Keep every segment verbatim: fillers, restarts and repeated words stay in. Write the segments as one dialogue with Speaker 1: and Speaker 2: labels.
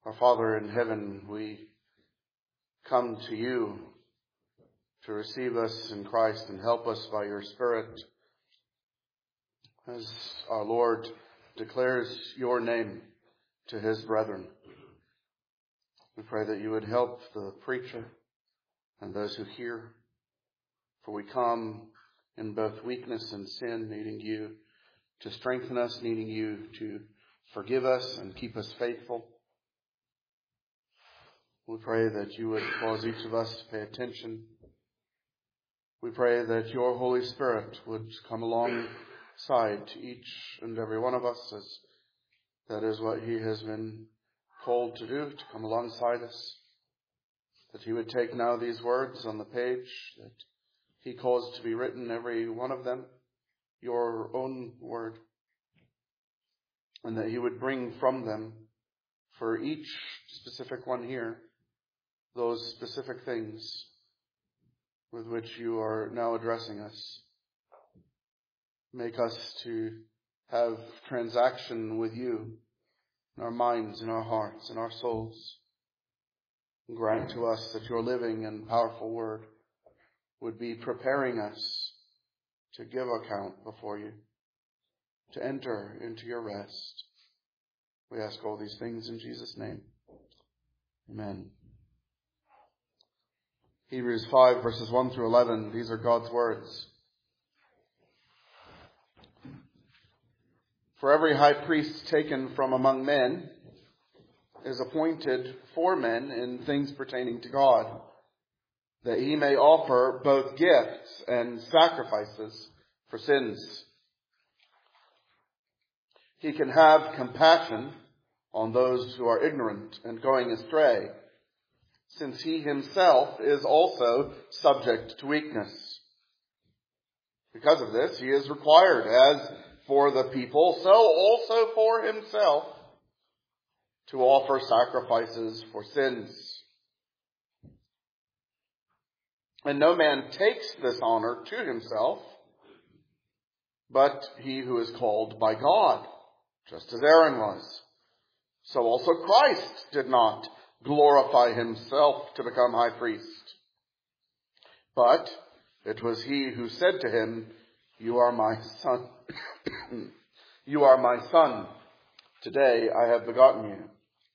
Speaker 1: Our Father in heaven, we come to you to receive us in Christ and help us by your Spirit as our Lord declares your name to his brethren. We pray that you would help the preacher and those who hear, for we come in both weakness and sin, needing you to strengthen us, needing you to forgive us and keep us faithful. We pray that you would cause each of us to pay attention. We pray that your Holy Spirit would come alongside to each and every one of us, as that is what he has been called to do, to come alongside us. That he would take now these words on the page that he caused to be written, every one of them, your own word, and that he would bring from them, for each specific one here, those specific things with which you are now addressing us. Make us to have transaction with you in our minds, in our hearts, in our souls. Grant to us that your living and powerful word would be preparing us to give account before you, to enter into your rest. We ask all these things in Jesus' name. Amen. Hebrews five, verses one through eleven. These are God's words. For every high priest taken from among men is appointed for men in things pertaining to God, that he may offer both gifts and sacrifices for sins. He can have compassion on those who are ignorant and going astray, since he himself is also subject to weakness. Because of this, he is required, as for the people, so also for himself, to offer sacrifices for sins. And no man takes this honor to himself, but he who is called by God, just as Aaron was. So also Christ did not glorify himself to become high priest. But it was he who said to him, "You are my son. You are my son. Today I have begotten you."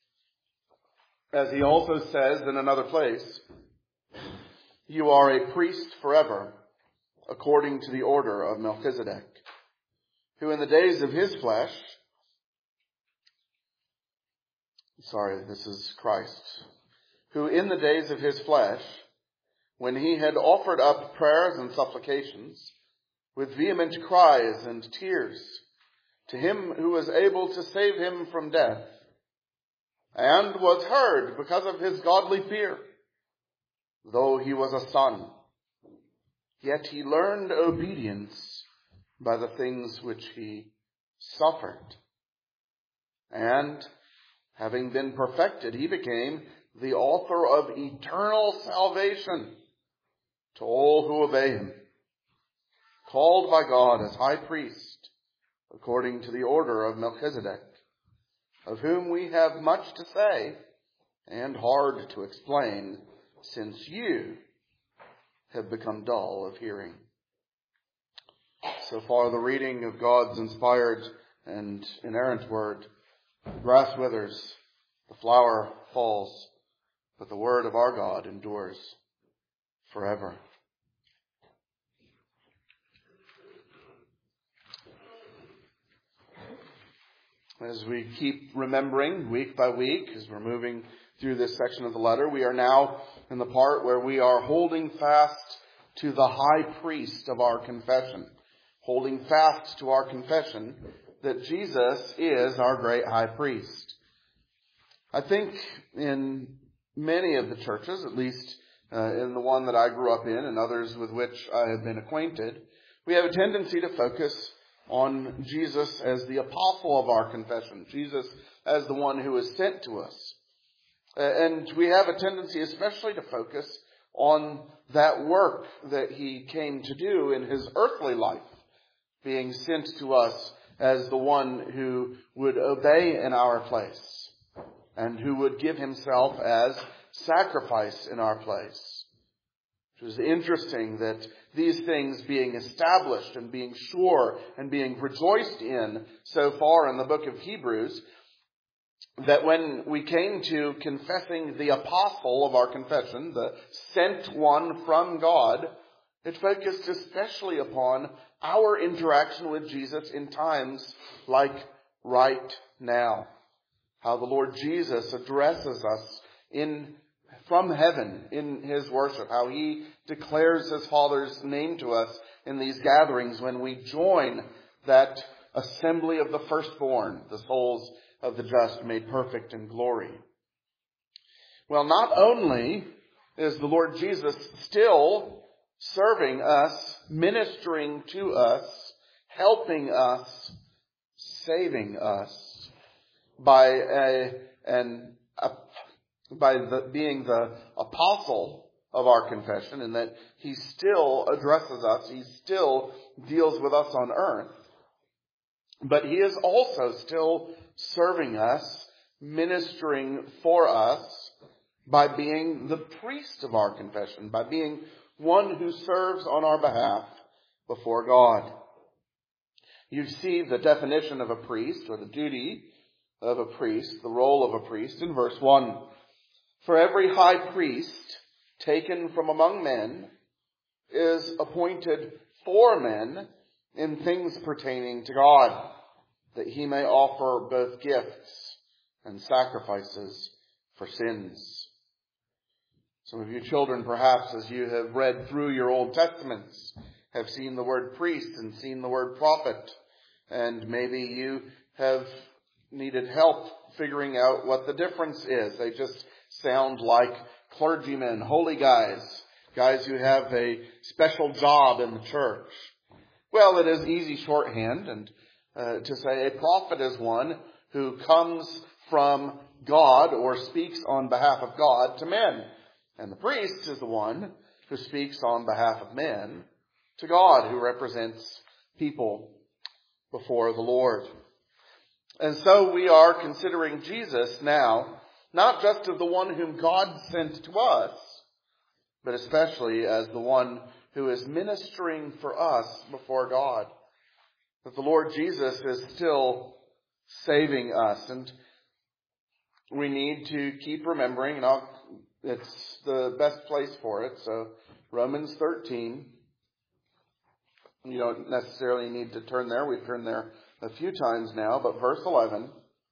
Speaker 1: As he also says in another place, "You are a priest forever, according to the order of Melchizedek, who in the days of his flesh," sorry, this is Christ, "who in the days of his flesh, when he had offered up prayers and supplications, with vehement cries and tears, to him who was able to save him from death, and was heard because of his godly fear, though he was a son, yet he learned obedience by the things which he suffered. And having been perfected, he became the author of eternal salvation to all who obey him, called by God as high priest, according to the order of Melchizedek, of whom we have much to say and hard to explain, since you have become dull of hearing." So far, the reading of God's inspired and inerrant word. The grass withers, the flower falls, but the word of our God endures forever. As we keep remembering week by week, as we're moving through this section of the letter, we are now in the part where we are holding fast to the high priest of our confession. Holding fast to our confession that Jesus is our great high priest. I think in many of the churches, at least uh, in the one that I grew up in and others with which I have been acquainted, we have a tendency to focus on Jesus as the apostle of our confession, Jesus as the one who is sent to us. And we have a tendency especially to focus on that work that he came to do in his earthly life, being sent to us as the one who would obey in our place and who would give himself as sacrifice in our place. It was interesting that these things being established and being sure and being rejoiced in so far in the book of Hebrews, that when we came to confessing the apostle of our confession, the sent one from God, it focused especially upon our interaction with Jesus in times like right now. How the Lord Jesus addresses us in from heaven in his worship. How he declares his Father's name to us in these gatherings when we join that assembly of the firstborn, the souls of the just made perfect in glory. Well, not only is the Lord Jesus still serving us, ministering to us, helping us, saving us by a, an, a, by the, being the apostle of our confession, and that he still addresses us, he still deals with us on earth. But he is also still serving us, ministering for us by being the priest of our confession, by being one who serves on our behalf before God. You see the definition of a priest, or the duty of a priest, the role of a priest, in verse one. For every high priest taken from among men is appointed for men in things pertaining to God, that he may offer both gifts and sacrifices for sins. Some of you children, perhaps, as you have read through your Old Testaments, have seen the word priest and seen the word prophet. And maybe you have needed help figuring out what the difference is. They just sound like clergymen, holy guys, guys who have a special job in the church. Well, it is easy shorthand and uh, to say a prophet is one who comes from God or speaks on behalf of God to men. And the priest is the one who speaks on behalf of men to God, who represents people before the Lord. And so we are considering Jesus now, not just as the one whom God sent to us, but especially as the one who is ministering for us before God. That the Lord Jesus is still saving us. And we need to keep remembering, and I'll, it's the best place for it. So Romans thirteen. You don't necessarily need to turn there. We've turned there a few times now. But verse eleven,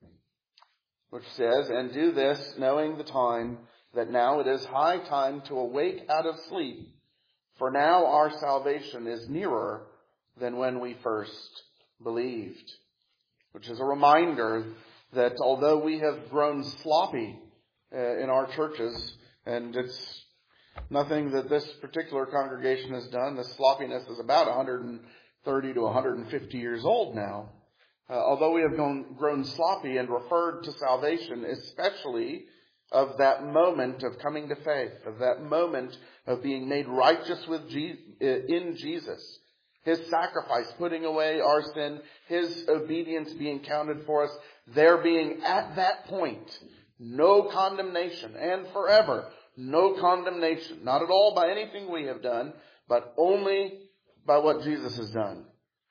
Speaker 1: which says, and do this, knowing the time, that now it is high time to awake out of sleep. For now our salvation is nearer than when we first believed. Which is a reminder that although we have grown sloppy uh, in our churches, and it's nothing that this particular congregation has done, the sloppiness is about one hundred thirty to one hundred fifty years old now. Uh, although we have grown, grown sloppy and referred to salvation, especially of that moment of coming to faith, of that moment of being made righteous with Je- in Jesus, his sacrifice, putting away our sin, his obedience being counted for us, there being at that point no condemnation, and forever no condemnation, not at all by anything we have done, but only by what Jesus has done.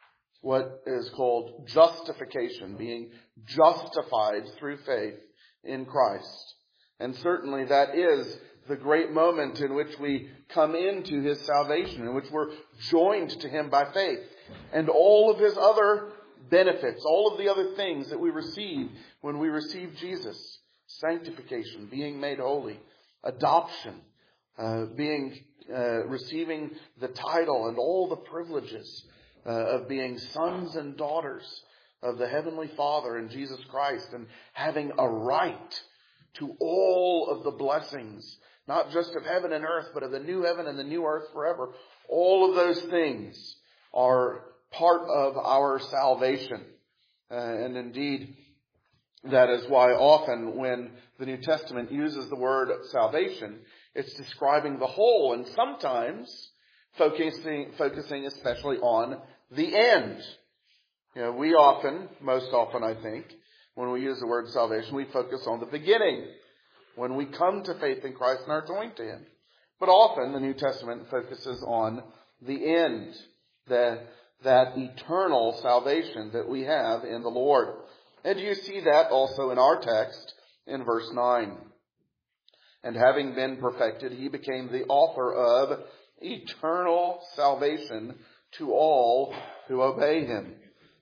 Speaker 1: What is called justification, being justified through faith in Christ. And certainly that is the great moment in which we come into his salvation, in which we're joined to him by faith. And all of his other benefits, all of the other things that we receive when we receive Jesus. Sanctification, being made holy, adoption, uh, being uh, receiving the title and all the privileges uh, of being sons and daughters of the Heavenly Father in Jesus Christ, and having a right to all of the blessings, not just of heaven and earth, but of the new heaven and the new earth forever. All of those things are part of our salvation. Uh, and indeed, that is why often when the New Testament uses the word salvation, it's describing the whole, and sometimes focusing, focusing especially on the end. You know, we often, most often I think, When we use the word salvation, we focus on the beginning, when we come to faith in Christ and are joined to Him. But often the New Testament focuses on the end, the, that eternal salvation that we have in the Lord. And you see that also in our text in verse nine. And having been perfected, He became the author of eternal salvation to all who obey Him.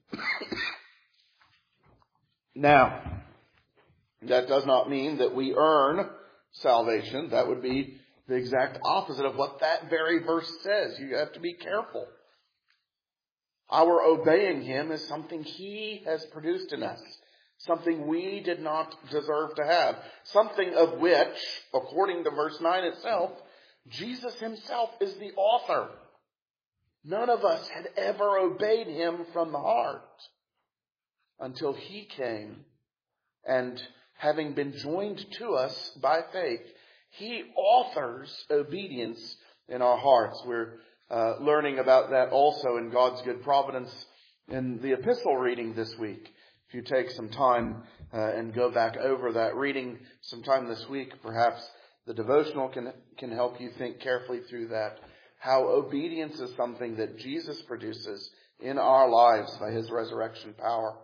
Speaker 1: Now, that does not mean that we earn salvation. That would be the exact opposite of what that very verse says. You have to be careful. Our obeying Him is something He has produced in us. Something we did not deserve to have. Something of which, according to verse nine itself, Jesus Himself is the author. None of us had ever obeyed Him from the heart until He came, and having been joined to us by faith, He authors obedience in our hearts. We're uh, learning about that also in God's good providence in the epistle reading this week. If you take some time uh, and go back over that reading sometime this week, perhaps the devotional can can help you think carefully through that. How obedience is something that Jesus produces in our lives by His resurrection power.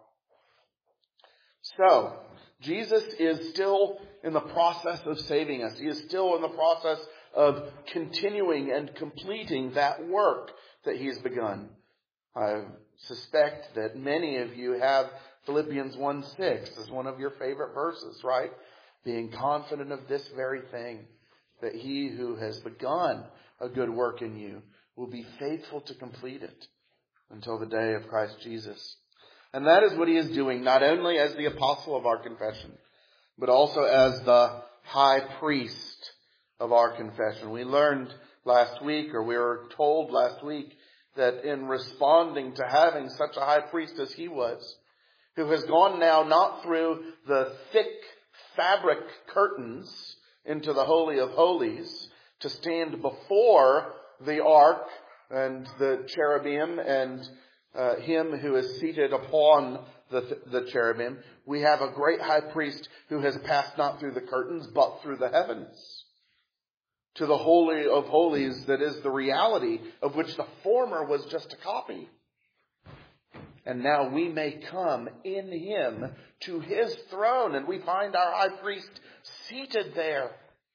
Speaker 1: So, Jesus is still in the process of saving us. He is still in the process of continuing and completing that work that He's begun. I suspect that many of you have Philippians one six as one of your favorite verses, right? Being confident of this very thing, that He who has begun a good work in you will be faithful to complete it until the day of Christ Jesus. And that is what He is doing, not only as the apostle of our confession, but also as the high priest of our confession. We learned last week, or we were told last week, that in responding to having such a high priest as He was, who has gone now not through the thick fabric curtains into the Holy of Holies to stand before the ark and the cherubim and uh, Him who is seated upon the, the cherubim. We have a great high priest who has passed not through the curtains but through the heavens to the Holy of Holies, that is the reality of which the former was just a copy. And now we may come in Him to His throne, and we find our high priest seated there.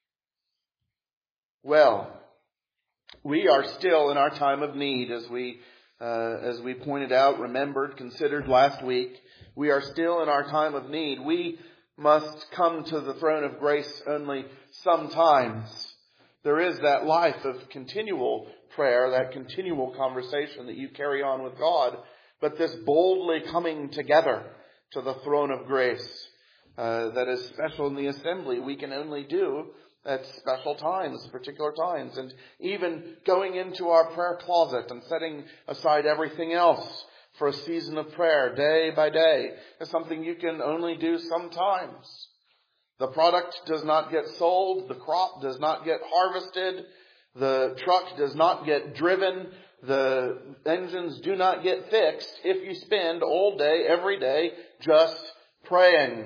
Speaker 1: Well, we are still in our time of need, as we uh, as we pointed out, remembered, considered last week. We are still in our time of need. We must come to the throne of grace only sometimes. There is that life of continual prayer, that continual conversation that you carry on with God. But this boldly coming together to the throne of grace uh, that is special in the assembly, we can only do at special times, particular times. And even going into our prayer closet and setting aside everything else for a season of prayer day by day is something you can only do sometimes. The product does not get sold. The crop does not get harvested. The truck does not get driven. The engines do not get fixed if you spend all day, every day, just praying.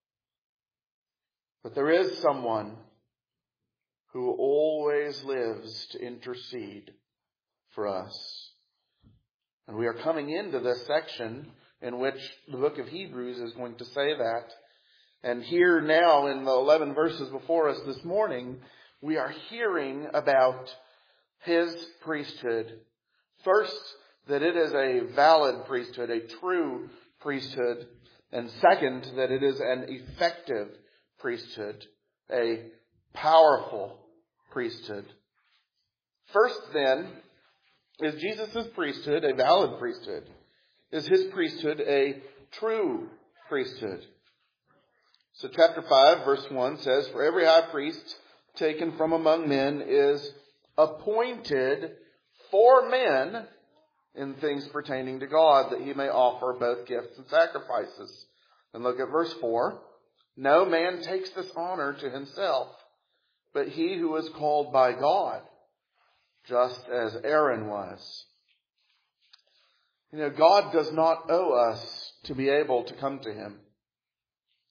Speaker 1: But there is someone who always lives to intercede for us. And we are coming into this section in which the book of Hebrews is going to say that. And here now in the eleven verses before us this morning, we are hearing about His priesthood. First, that it is a valid priesthood, a true priesthood. And second, that it is an effective priesthood, a powerful priesthood. First, then, is Jesus' priesthood a valid priesthood? Is His priesthood a true priesthood? So chapter five, verse one says, "For every high priest taken from among men is appointed for men in things pertaining to God, that He may offer both gifts and sacrifices." And look at verse four. "No man takes this honor to himself, but he who is called by God, just as Aaron was." You know, God does not owe us to be able to come to Him.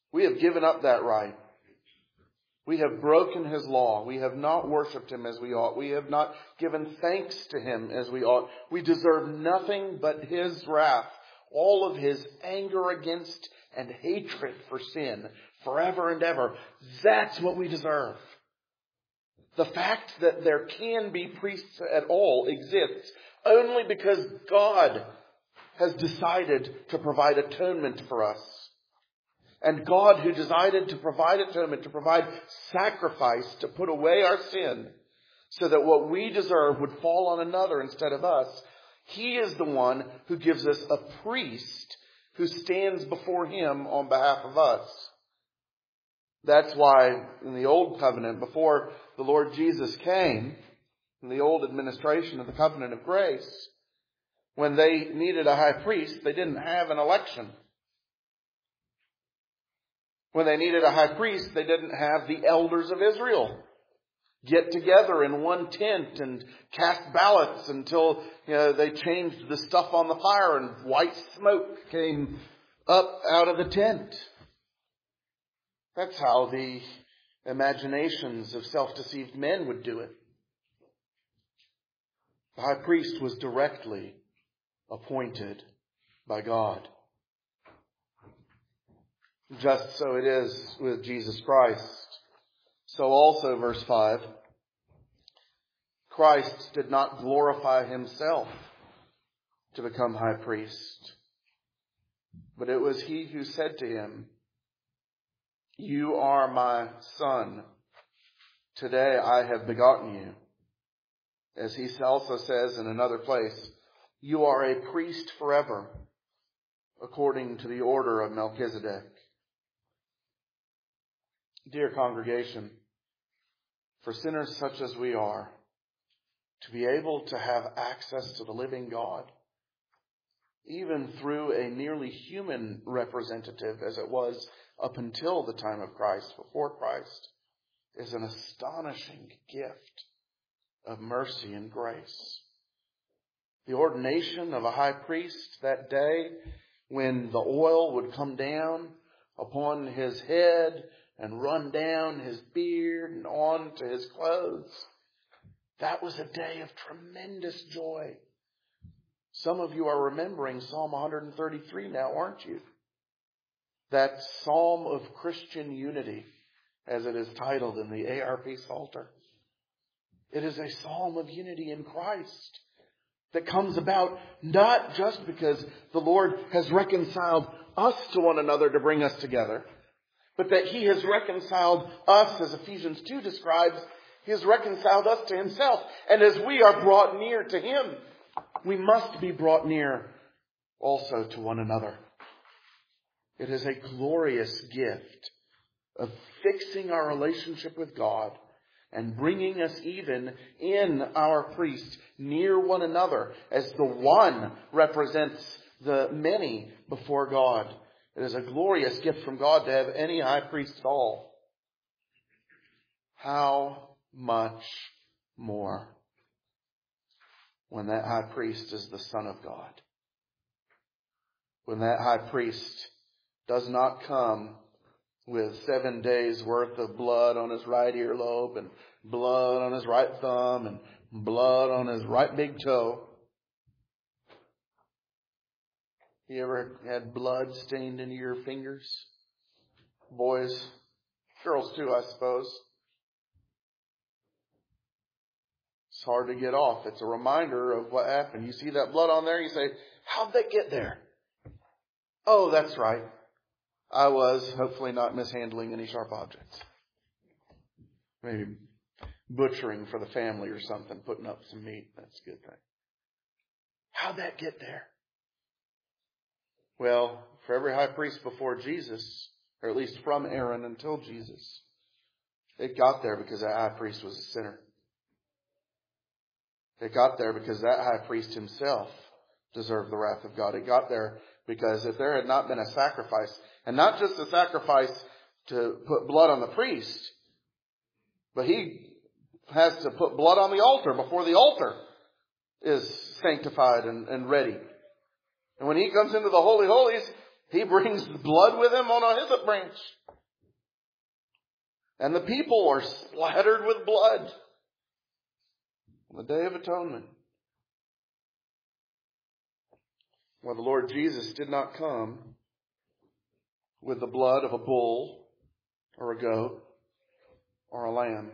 Speaker 1: We have given up that right. We have broken His law. We have not worshipped Him as we ought. We have not given thanks to Him as we ought. We deserve nothing but His wrath, all of His anger against and hatred for sin forever and ever. That's what we deserve. The fact that there can be priests at all exists only because God has decided to provide atonement for us. And God, who decided to provide atonement, to provide sacrifice, to put away our sin, so that what we deserve would fall on another instead of us, He is the one who gives us a priest who stands before Him on behalf of us. That's why in the Old Covenant, before the Lord Jesus came, in the old administration of the Covenant of Grace, when they needed a high priest, they didn't have an election. When they needed a high priest, they didn't have the elders of Israel get together in one tent and cast ballots until, you know, they changed the stuff on the fire and white smoke came up out of the tent. That's how the imaginations of self-deceived men would do it. The high priest was directly appointed by God. Just so it is with Jesus Christ. So also, verse five, Christ did not glorify Himself to become high priest, but it was He who said to Him, "You are my Son. Today I have begotten you." As He also says in another place, "You are a priest forever, according to the order of Melchizedek." Dear congregation, for sinners such as we are, to be able to have access to the living God, even through a nearly human representative as it was up until the time of Christ, before Christ, is an astonishing gift of mercy and grace. The ordination of a high priest that day, when the oil would come down upon his head and run down his beard and on to his clothes, that was a day of tremendous joy. Some of you are remembering Psalm one thirty-three now, aren't you? That Psalm of Christian unity, as it is titled in the A R P Psalter. It is a psalm of unity in Christ that comes about not just because the Lord has reconciled us to one another to bring us together, but that He has reconciled us, as Ephesians two describes, He has reconciled us to Himself. And as we are brought near to Him, we must be brought near also to one another. It is a glorious gift of fixing our relationship with God and bringing us even in our priest near one another as the one represents the many before God. It is a glorious gift from God to have any high priest at all. How much more when that high priest is the Son of God? When that high priest does not come with seven days worth of blood on his right earlobe and blood on his right thumb and blood on his right big toe. You ever had blood stained into your fingers? Boys, girls too, I suppose. It's hard to get off. It's a reminder of what happened. You see that blood on there, you say, how'd that get there? Oh, that's right. I was hopefully not mishandling any sharp objects. Maybe butchering for the family or something, putting up some meat. That's a good thing. How'd that get there? Well, for every high priest before Jesus, or at least from Aaron until Jesus, it got there because that high priest was a sinner. It got there because that high priest himself deserved the wrath of God. It got there because if there had not been a sacrifice, and not just a sacrifice to put blood on the priest, but he has to put blood on the altar before the altar is sanctified and, and ready. And when he comes into the Holy Holies, He brings the blood with him on a hyssop branch. And the people are splattered with blood on the Day of Atonement. Well, the Lord Jesus did not come with the blood of a bull or a goat or a lamb.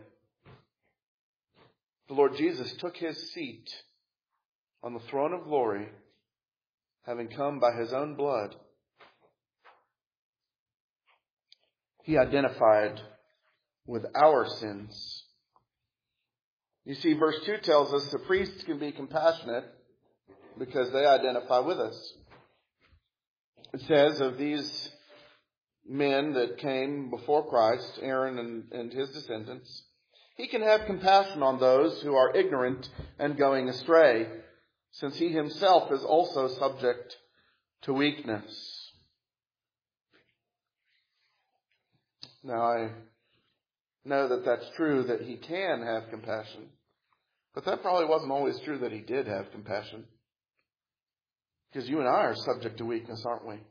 Speaker 1: The Lord Jesus took his seat on the throne of glory, having come by his own blood. He identified with our sins. You see, verse two tells us the priests can be compassionate because they identify with us. It says of these men that came before Christ, Aaron and, and his descendants, he can have compassion on those who are ignorant and going astray, since he himself is also subject to weakness. Now, I know that that's true, that he can have compassion, but that probably wasn't always true that he did have compassion. Because you and I are subject to weakness, aren't we?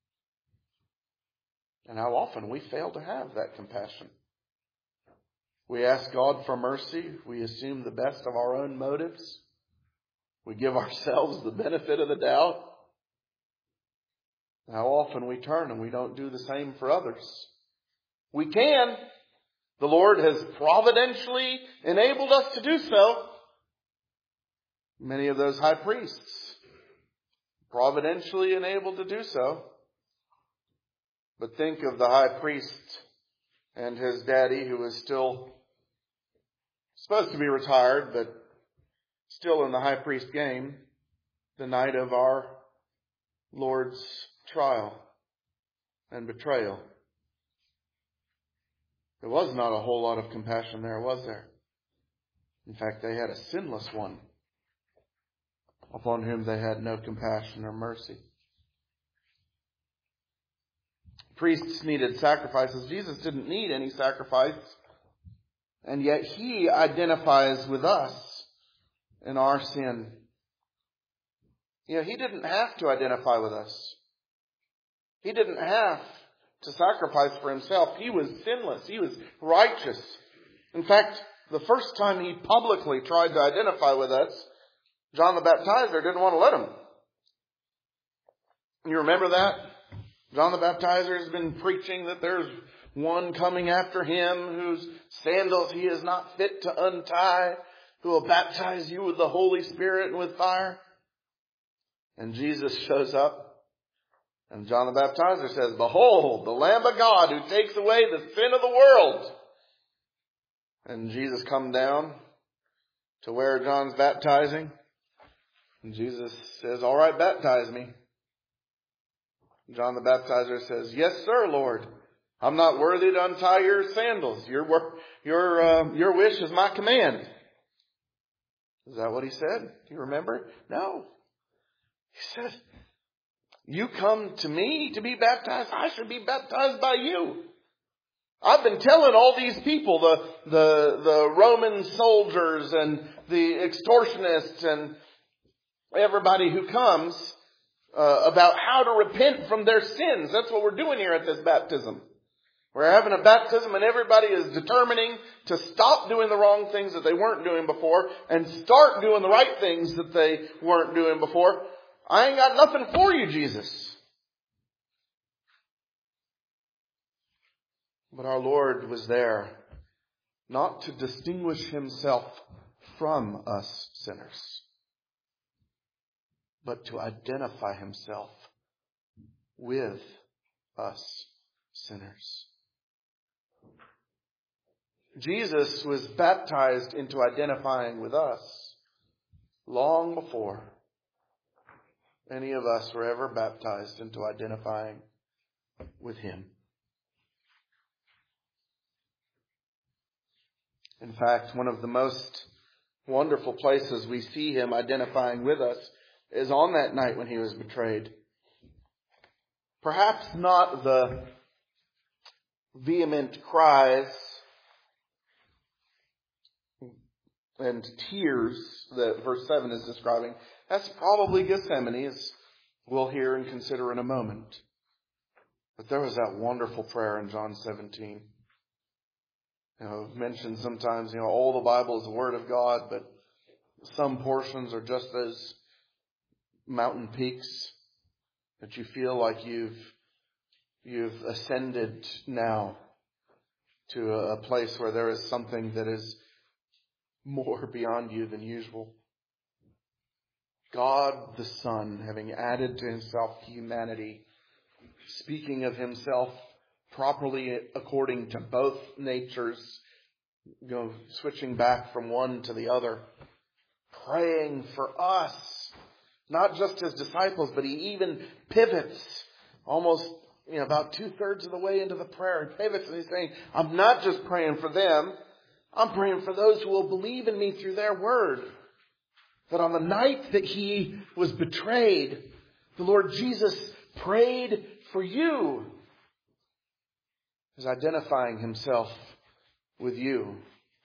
Speaker 1: And how often we fail to have that compassion. We ask God for mercy. We assume the best of our own motives. We give ourselves the benefit of the doubt. How often we turn and we don't do the same for others. We can. The Lord has providentially enabled us to do so. Many of those high priests, providentially enabled to do so. But think of the high priest and his daddy, who was still supposed to be retired, but still in the high priest game, the night of our Lord's trial and betrayal. There was not a whole lot of compassion there, was there? In fact, they had a sinless one upon whom they had no compassion or mercy. Priests needed sacrifices. Jesus didn't need any sacrifice. And yet he identifies with us in our sin. You know, he didn't have to identify with us. He didn't have to sacrifice for himself. He was sinless. He was righteous. In fact, the first time he publicly tried to identify with us, John the Baptizer didn't want to let him. You remember that? John the Baptizer has been preaching that there's one coming after him whose sandals he is not fit to untie, who will baptize you with the Holy Spirit and with fire. And Jesus shows up, and John the Baptizer says, "Behold, the Lamb of God who takes away the sin of the world." And Jesus comes down to where John's baptizing. And Jesus says, "All right, baptize me." John the Baptizer says, "Yes, sir, Lord. I'm not worthy to untie your sandals. Your, your, uh, your wish is my command." Is that what he said? Do you remember? No. He said, "You come to me to be baptized. I should be baptized by you. I've been telling all these people, the, the, the Roman soldiers and the extortionists and everybody who comes uh, about how to repent from their sins." That's what we're doing here at this baptism. We're having a baptism and everybody is determining to stop doing the wrong things that they weren't doing before and start doing the right things that they weren't doing before. I ain't got nothing for you, Jesus. But our Lord was there not to distinguish himself from us sinners, but to identify himself with us sinners. Jesus was baptized into identifying with us long before any of us were ever baptized into identifying with him. In fact, one of the most wonderful places we see him identifying with us is on that night when he was betrayed. Perhaps not the vehement cries and tears that verse seven is describing. That's probably Gethsemane, as we'll hear and consider in a moment. But there was that wonderful prayer in John seventeen. You know, mentioned sometimes, you know, all the Bible is the Word of God, but some portions are just as mountain peaks that you feel like you've you've ascended now to a place where there is something that is more beyond you than usual. God the Son, having added to himself humanity, speaking of himself properly according to both natures, you know, switching back from one to the other, praying for us, not just his disciples, but he even pivots almost, you know, about two thirds of the way into the prayer. He pivots and he's saying, I'm not just praying for them, I'm praying for those who will believe in me through their word. That on the night that he was betrayed, the Lord Jesus prayed for you. He's identifying himself with you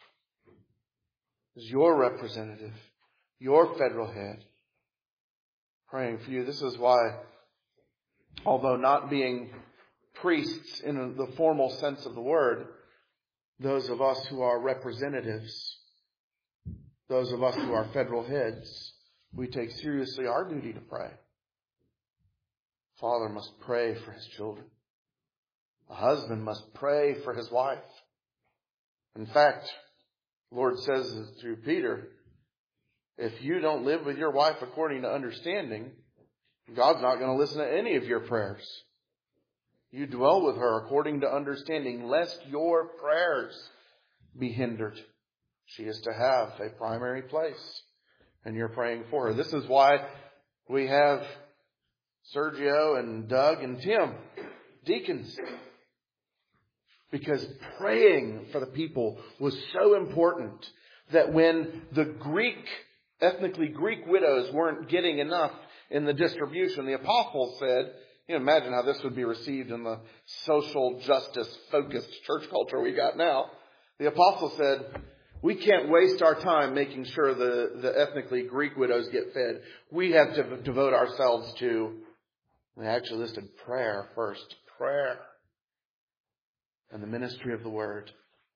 Speaker 1: as your representative, your federal head, praying for you. This is why, although not being priests in the formal sense of the word, those of us who are representatives, those of us who are federal heads, we take seriously our duty to pray. Father must pray for his children. A husband must pray for his wife. In fact, the Lord says through Peter, if you don't live with your wife according to understanding, God's not going to listen to any of your prayers. You dwell with her according to understanding, lest your prayers be hindered. She is to have a primary place, and you're praying for her. This is why we have Sergio and Doug and Tim, deacons. Because praying for the people was so important that when the Greek, ethnically Greek widows weren't getting enough in the distribution, the apostles said, you know, imagine how this would be received in the social justice focused church culture we got now. The apostle said, we can't waste our time making sure the, the ethnically Greek widows get fed. We have to devote ourselves to, they actually listed prayer first. Prayer. And the ministry of the word.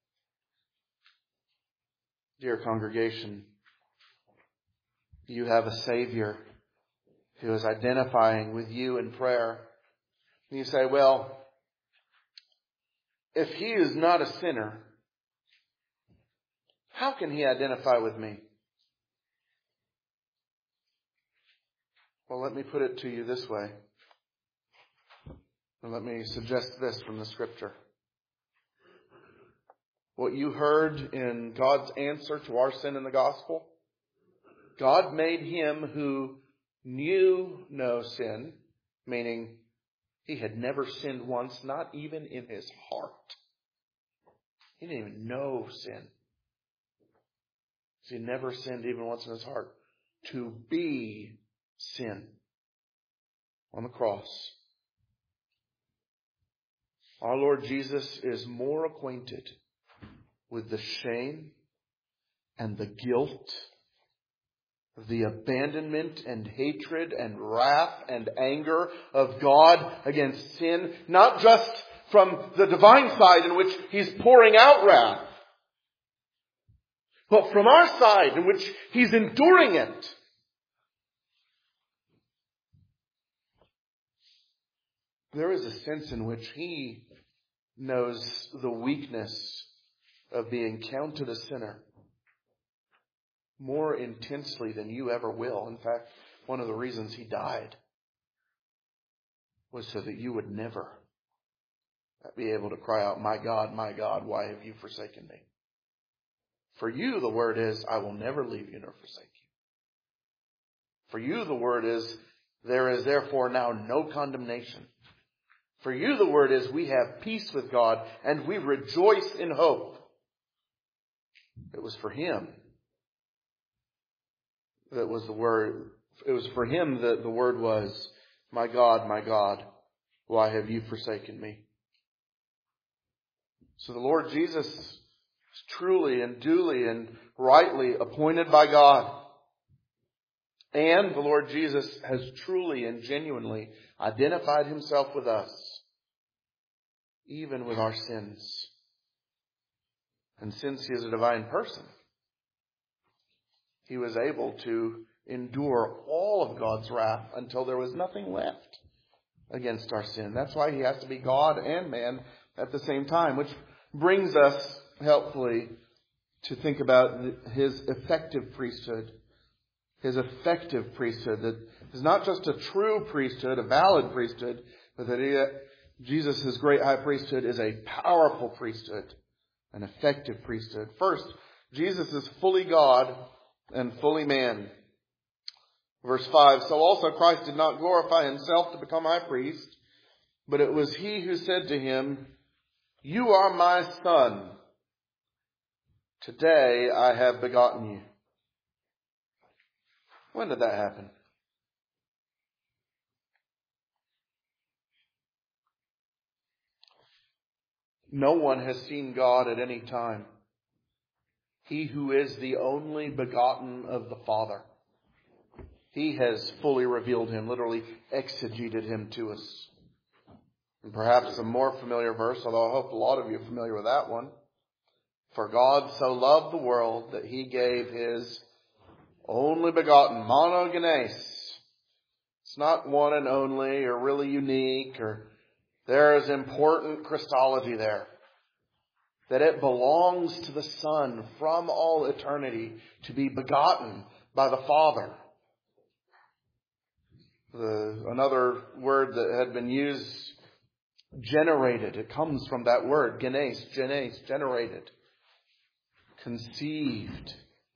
Speaker 1: Dear congregation, you have a Savior who is identifying with you in prayer. And you say, well, if he is not a sinner, how can he identify with me? Well, let me put it to you this way. And let me suggest this from the Scripture. What you heard in God's answer to our sin in the gospel, God made him who knew no sin, meaning he had never sinned once, not even in his heart. He didn't even know sin. He never sinned even once in his heart. To be sin on the cross. Our Lord Jesus is more acquainted with the shame and the guilt, the abandonment and hatred and wrath and anger of God against sin, not just from the divine side in which he's pouring out wrath, but from our side in which he's enduring it. There is a sense in which he knows the weakness of being counted a sinner more intensely than you ever will. In fact, one of the reasons he died was so that you would never be able to cry out, my God, my God, why have you forsaken me? For you, the word is, I will never leave you nor forsake you. For you, the word is, there is therefore now no condemnation. For you, the word is, we have peace with God and we rejoice in hope. It was for him that was the word. It was for him that the word was, my God, my God, why have you forsaken me? So the Lord Jesus is truly and duly and rightly appointed by God. And the Lord Jesus has truly and genuinely identified himself with us even with our sins. And since he is a divine person, he was able to endure all of God's wrath until there was nothing left against our sin. That's why he has to be God and man at the same time, which brings us helpfully to think about his effective priesthood. His effective priesthood that is not just a true priesthood, a valid priesthood, but that he, Jesus' great high priesthood is a powerful priesthood, an effective priesthood. First, Jesus is fully God and fully man. Verse five, so also Christ did not glorify himself to become high priest, but it was he who said to him, you are my son. Today I have begotten you. When did that happen? No one has seen God at any time. He who is the only begotten of the Father. He has fully revealed him, literally exegeted him to us. And perhaps a more familiar verse, although I hope a lot of you are familiar with that one. For God so loved the world that he gave his only begotten, monogenes. It's not one and only or really unique, or there is important Christology there. That it belongs to the Son from all eternity to be begotten by the Father. The, another word that had been used, generated. It comes from that word, genes, genes, generated. Conceived.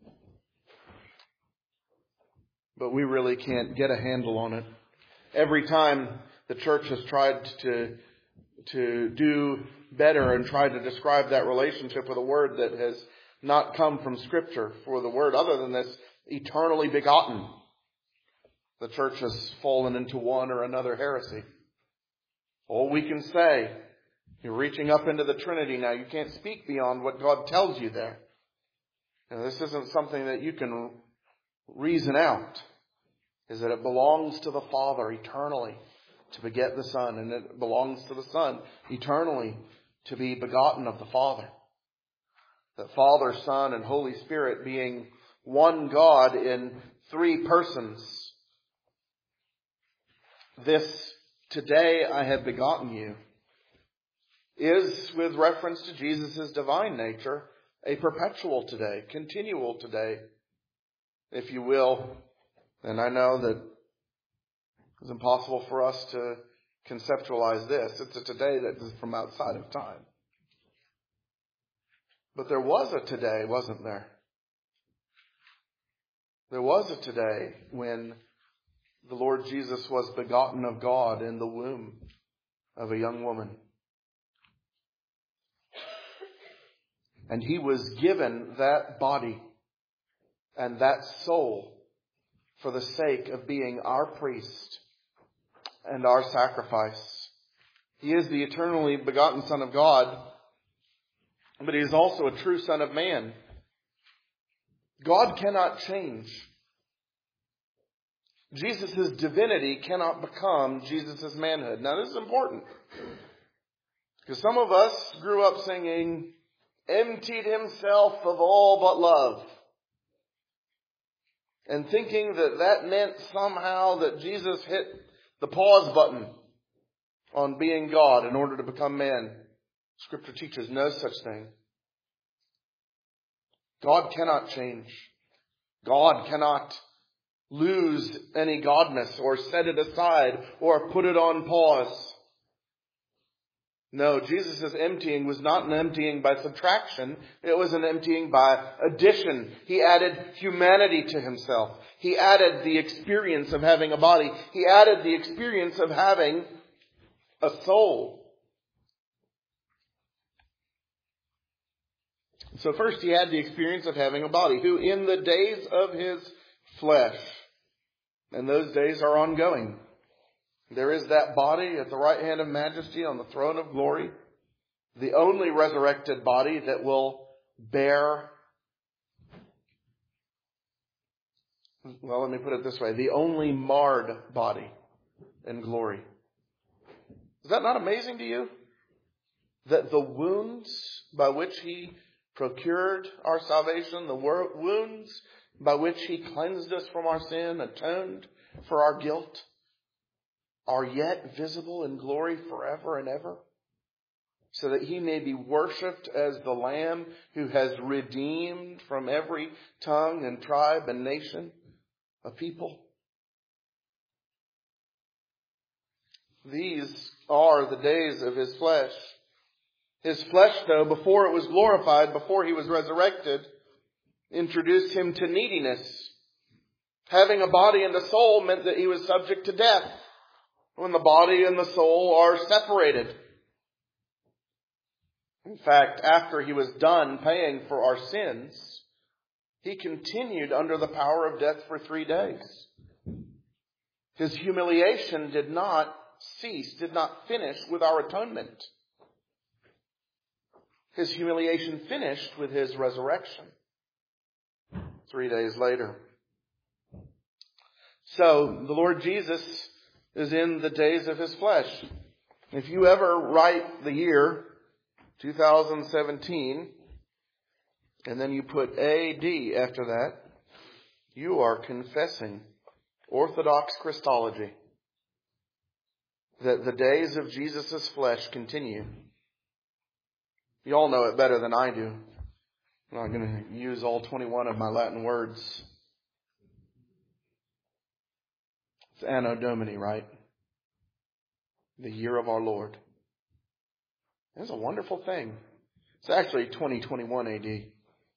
Speaker 1: But we really can't get a handle on it. Every time the church has tried to, to do better and tried to describe that relationship with a word that has not come from Scripture, for the word other than this, eternally begotten, the church has fallen into one or another heresy. All we can say, you're reaching up into the Trinity now. You can't speak beyond what God tells you there. And this isn't something that you can reason out. Is that it belongs to the Father eternally to beget the Son. And it belongs to the Son eternally to be begotten of the Father. That Father, Son, and Holy Spirit being one God in three persons. This today I have begotten you is, with reference to Jesus' divine nature, a perpetual today, continual today, if you will. And I know that it's impossible for us to conceptualize this. It's a today that is from outside of time. But there was a today, wasn't there? There was a today when the Lord Jesus was begotten of God in the womb of a young woman. And he was given that body and that soul for the sake of being our priest and our sacrifice. He is the eternally begotten Son of God, but he is also a true Son of Man. God cannot change. Jesus' divinity cannot become Jesus' manhood. Now this is important, because some of us grew up singing, emptied himself of all but love. And thinking that that meant somehow that Jesus hit the pause button on being God in order to become man. Scripture teaches no such thing. God cannot change. God cannot lose any godness or set it aside or put it on pause. No, Jesus' emptying was not an emptying by subtraction. It was an emptying by addition. He added humanity to himself. He added the experience of having a body. He added the experience of having a soul. So first he had the experience of having a body, who in the days of his flesh, and those days are ongoing, there is that body at the right hand of majesty on the throne of glory, the only resurrected body that will bear, well, let me put it this way, the only marred body in glory. Is that not amazing to you? that the wounds by which he procured our salvation, the wounds by which he cleansed us from our sin, atoned for our guilt, are yet visible in glory forever and ever, so that he may be worshipped as the Lamb who has redeemed from every tongue and tribe and nation a people. These are the days of his flesh. His flesh, though, before it was glorified, before he was resurrected, introduced him to neediness. Having a body and a soul meant that he was subject to death when the body and the soul are separated. In fact, after he was done paying for our sins, he continued under the power of death for three days. His humiliation did not cease, did not finish with our atonement. His humiliation finished with his resurrection three days later. So, the Lord Jesus is in the days of his flesh. If you ever write the year two thousand seventeen, and then you put A D after that, you are confessing Orthodox Christology, that the days of Jesus' flesh continue. You all know it better than I do. I'm not going to use all twenty-one of my Latin words. It's Anno Domini, right? The year of our Lord. It's a wonderful thing. It's actually twenty twenty-one A D.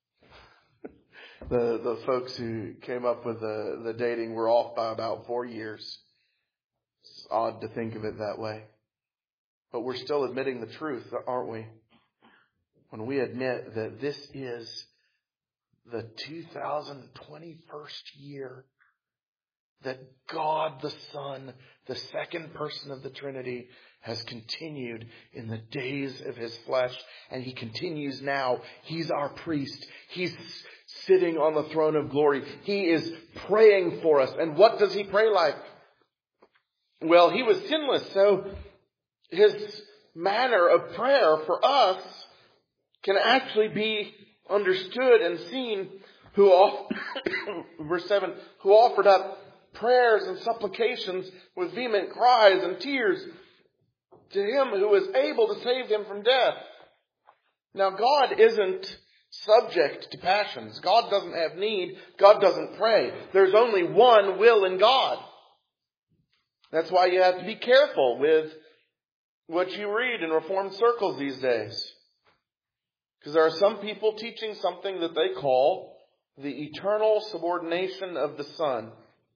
Speaker 1: the the folks who came up with the, the dating were off by about four years. It's odd to think of it that way. But we're still admitting the truth, aren't we? When we admit that this is the two thousand twenty-first year that God the Son, the second person of the Trinity, has continued in the days of his flesh. And he continues now. He's our priest. He's sitting on the throne of glory. He is praying for us. And what does he pray like? Well, he was sinless, so his manner of prayer for us can actually be understood and seen. Who, verse seven, who offered up prayers and supplications with vehement cries and tears to him who is able to save him from death. Now, God isn't subject to passions. God doesn't have need. God doesn't pray. There's only one will in God. That's why you have to be careful with what you read in Reformed circles these days. Because there are some people teaching something that they call the eternal subordination of the Son.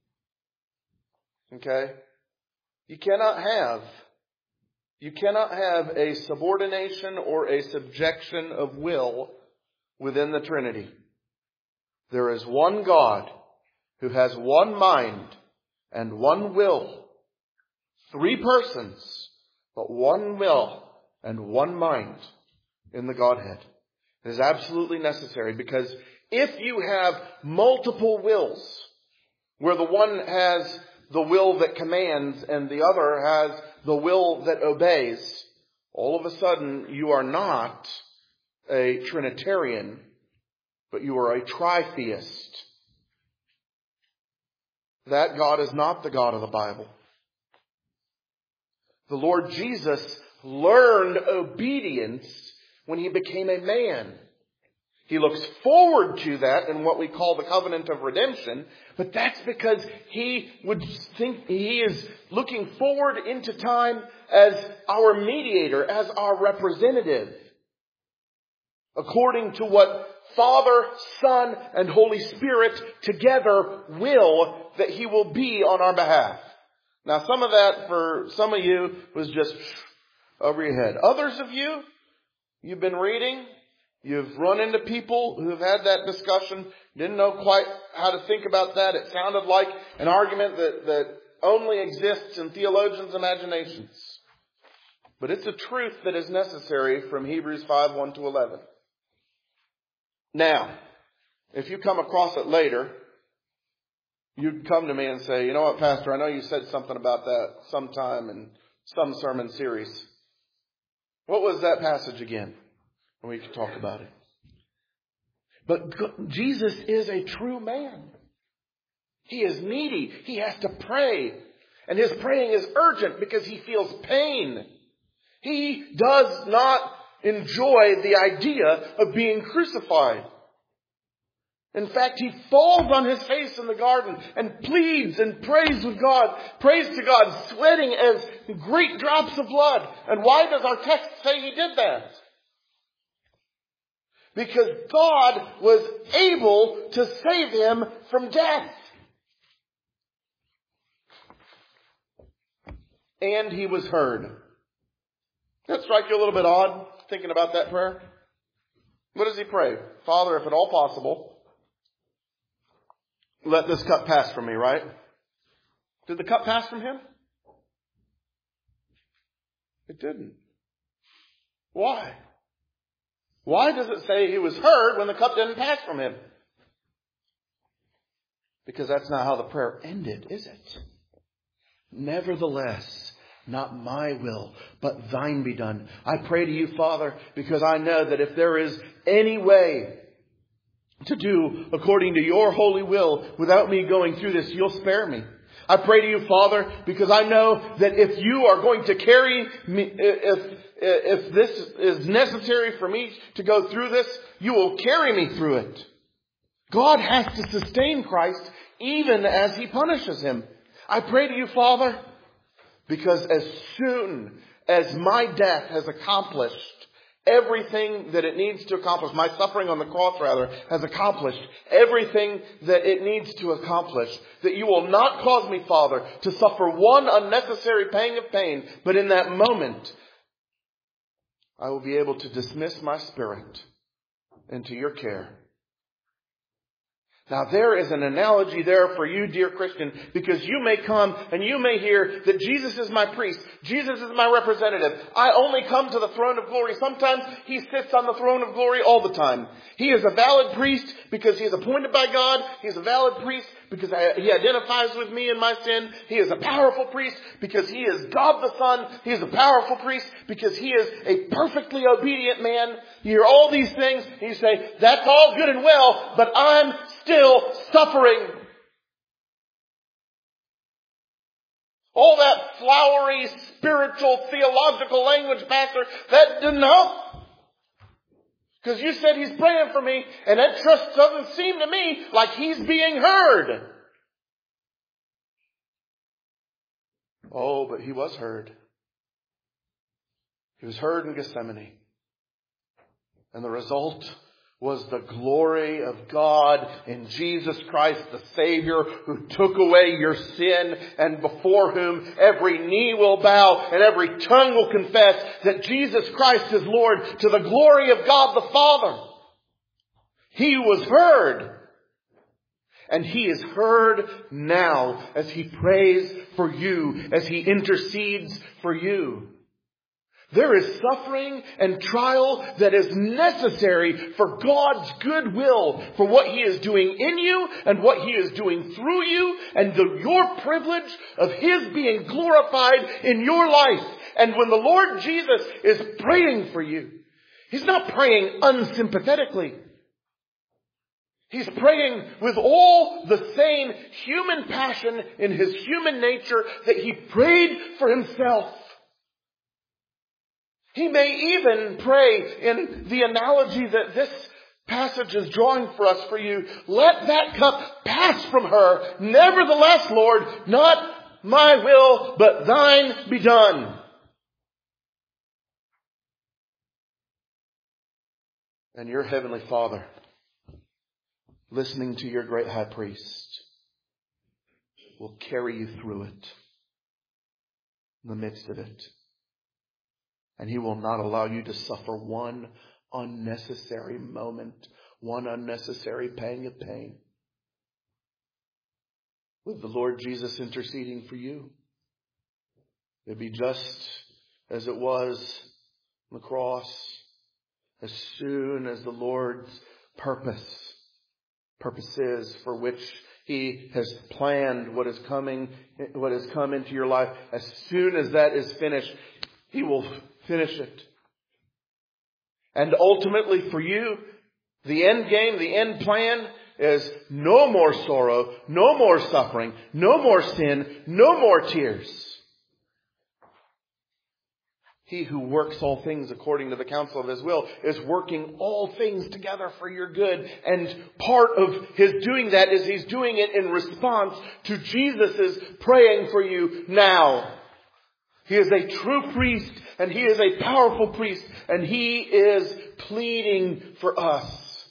Speaker 1: Okay? You cannot have, you cannot have a subordination or a subjection of will within the Trinity. There is one God who has one mind and one will. Three persons, but one will and one mind in the Godhead. It is absolutely necessary, because if you have multiple wills, where the one has the will that commands and the other has the will that obeys, all of a sudden you are not a Trinitarian, but you are a tritheist. That God is not the God of the Bible. The Lord Jesus learned obedience when he became a man. He looks forward to that in what we call the covenant of redemption, but that's because he would think he is looking forward into time as our mediator, as our representative, according to what Father, Son, and Holy Spirit together will that he will be on our behalf. Now, some of that for some of you was just over your head. Others of you, you've been reading, you've run into people who've had that discussion, didn't know quite how to think about that. It sounded like an argument that, that only exists in theologians' imaginations. But it's a truth that is necessary from Hebrews five, one to eleven. Now, if you come across it later, you'd come to me and say, you know what, Pastor, I know you said something about that sometime in some sermon series. What was that passage again? And we could talk about it. But Jesus is a true man. He is needy. He has to pray. And his praying is urgent because he feels pain. He does not enjoy the idea of being crucified. In fact, he falls on his face in the garden and pleads and prays with God, prays to God, sweating as great drops of blood. And why does our text say he did that? Because God was able to save him from death. And he was heard. Does that strike you a little bit odd, thinking about that prayer? What does he pray? Father, if at all possible, let this cup pass from me, right? Did the cup pass from him? It didn't. Why? Why does it say he was heard when the cup didn't pass from him? Because that's not how the prayer ended, is it? Nevertheless, not my will, but thine be done. I pray to you, Father, because I know that if there is any way to do according to your holy will without me going through this, you'll spare me. I pray to you, Father, because I know that if you are going to carry me, if, if this is necessary for me to go through this, you will carry me through it. God has to sustain Christ even as he punishes him. I pray to you, Father, because as soon as my death has accomplished everything that it needs to accomplish, my suffering on the cross, rather, has accomplished everything that it needs to accomplish, that you will not cause me, Father, to suffer one unnecessary pang of pain, but in that moment, I will be able to dismiss my spirit into your care. Now there is an analogy there for you, dear Christian, because you may come and you may hear that Jesus is my priest. Jesus is my representative. I only come to the throne of glory. Sometimes he sits on the throne of glory all the time. He is a valid priest because he is appointed by God. He is a valid priest because he identifies with me in my sin. He is a powerful priest because he is God the Son. He is a powerful priest because he is a perfectly obedient man. You hear all these things and you say, that's all good and well, but I'm still suffering. All that flowery, spiritual, theological language, Pastor, that didn't help. Because you said he's praying for me, and that just doesn't seem to me like he's being heard. Oh, but he was heard. He was heard in Gethsemane. And the result was the glory of God in Jesus Christ, the Savior, who took away your sin, and before whom every knee will bow and every tongue will confess that Jesus Christ is Lord, to the glory of God the Father. He was heard. And he is heard now as he prays for you, as he intercedes for you. There is suffering and trial that is necessary for God's good will, for what he is doing in you and what he is doing through you, and the, your privilege of his being glorified in your life. And when the Lord Jesus is praying for you, he's not praying unsympathetically. He's praying with all the same human passion in his human nature that he prayed for himself. He may even pray in the analogy that this passage is drawing for us for you. Let that cup pass from her. Nevertheless, Lord, not my will, but thine be done. And your heavenly Father, listening to your great high priest, will carry you through it, in the midst of it. And he will not allow you to suffer one unnecessary moment, one unnecessary pang of pain. With the Lord Jesus interceding for you, it'd be just as it was on the cross. As soon as the Lord's purpose, purposes for which he has planned what is coming, what has come into your life, as soon as that is finished, he will finish it. And ultimately for you, the end game, the end plan is no more sorrow, no more suffering, no more sin, no more tears. He who works all things according to the counsel of His will is working all things together for your good. And part of His doing that is He's doing it in response to Jesus' praying for you now. He is a true priest, and He is a powerful priest, and He is pleading for us.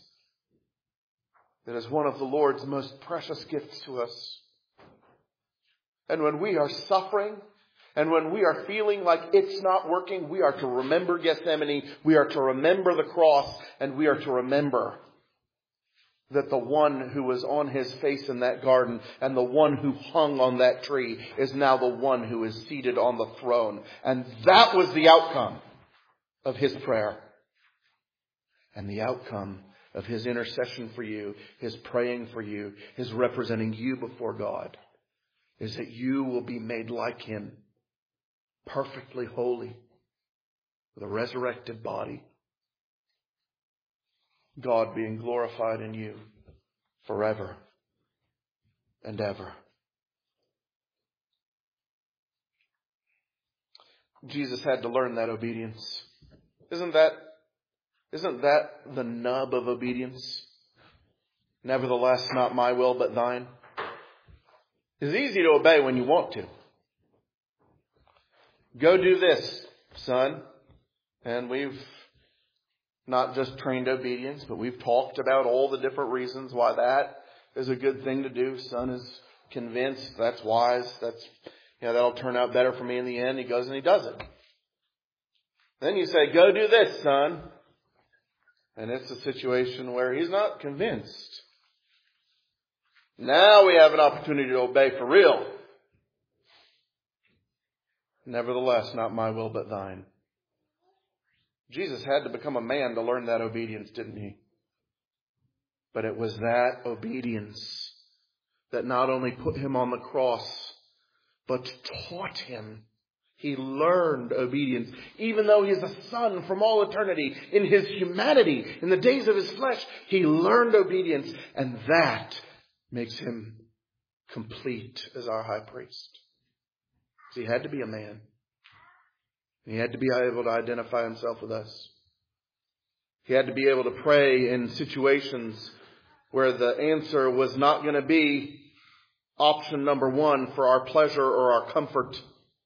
Speaker 1: That is one of the Lord's most precious gifts to us. And when we are suffering, and when we are feeling like it's not working, we are to remember Gethsemane, we are to remember the cross, and we are to remember that the one who was on His face in that garden and the one who hung on that tree is now the one who is seated on the throne. And that was the outcome of His prayer. And the outcome of His intercession for you, His praying for you, His representing you before God, is that you will be made like Him. Perfectly holy, with a resurrected body. God being glorified in you forever and ever. Jesus had to learn that obedience. Isn't that, isn't that the nub of obedience? Nevertheless, not my will, but thine. It's easy to obey when you want to. Go do this, son. And we've not just trained obedience, but we've talked about all the different reasons why that is a good thing to do. Son is convinced that's wise. That's, you know, that'll turn out better for me in the end. He goes and he does it. Then you say, go do this, son. And it's a situation where he's not convinced. Now we have an opportunity to obey for real. Nevertheless, not my will, but thine. Jesus had to become a man to learn that obedience, didn't He? But it was that obedience that not only put Him on the cross, but taught Him. He learned obedience. Even though He's a son from all eternity, in His humanity, in the days of His flesh, He learned obedience. And that makes Him complete as our high priest. He had to be a man. He had to be able to identify Himself with us. He had to be able to pray in situations where the answer was not going to be option number one for our pleasure or our comfort,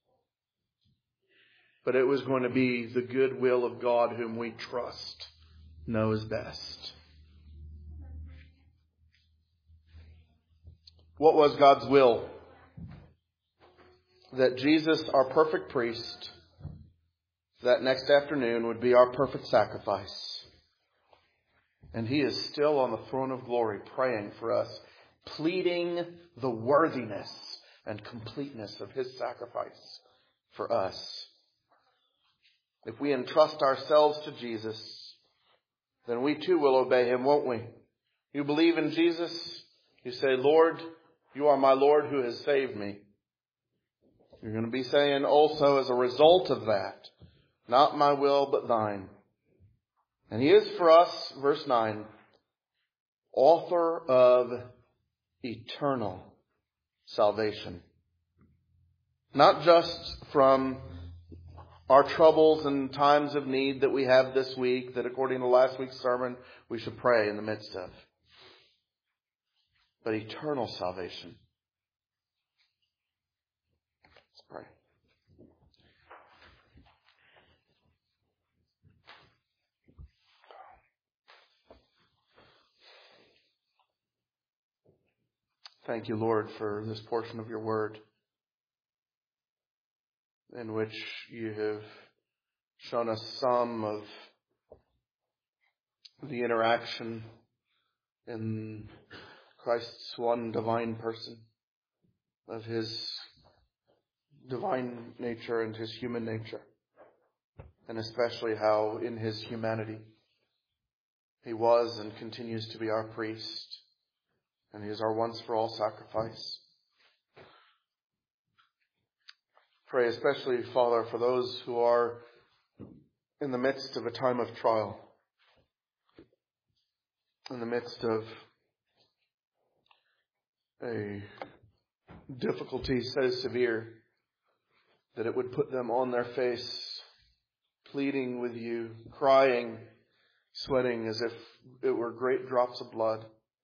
Speaker 1: but it was going to be the good will of God whom we trust knows best. What was God's will? That Jesus, our perfect priest, that next afternoon would be our perfect sacrifice. And He is still on the throne of glory praying for us, pleading the worthiness and completeness of His sacrifice for us. If we entrust ourselves to Jesus, then we too will obey Him, won't we? You believe in Jesus? You say, Lord, You are my Lord who has saved me. You're going to be saying also as a result of that, not my will, but thine. And He is for us, verse nine, author of eternal salvation. Not just from our troubles and times of need that we have this week, that according to last week's sermon, we should pray in the midst of, but eternal salvation. Let's pray. Thank You, Lord, for this portion of Your word in which You have shown us some of the interaction in Christ's one divine person, of His divine nature and His human nature, and especially how in His humanity He was and continues to be our priest, and He is our once-for-all sacrifice. Pray especially, Father, for those who are in the midst of a time of trial. in the midst of a difficulty so severe that it would put them on their face, pleading with you, crying, sweating as if it were great drops of blood.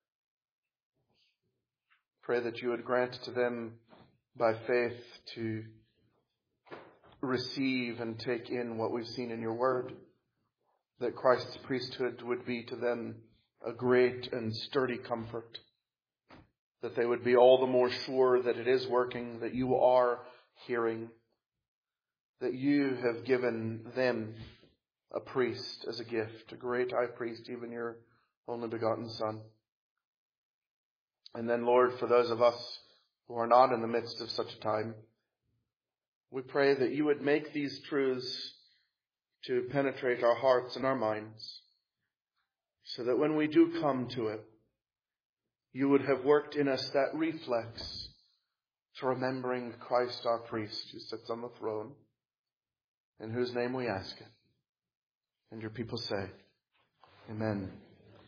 Speaker 1: Pray that you would grant to them by faith to receive and take in what we've seen in your word, that Christ's priesthood would be to them a great and sturdy comfort, that they would be all the more sure that it is working, that you are hearing, that you have given them a priest as a gift, a great high priest, even your only begotten Son. And then, Lord, for those of us who are not in the midst of such a time, we pray that you would make these truths to penetrate our hearts and our minds, so that when we do come to it, you would have worked in us that reflex to remembering Christ our priest who sits on the throne, in whose name we ask it. And your people say, Amen.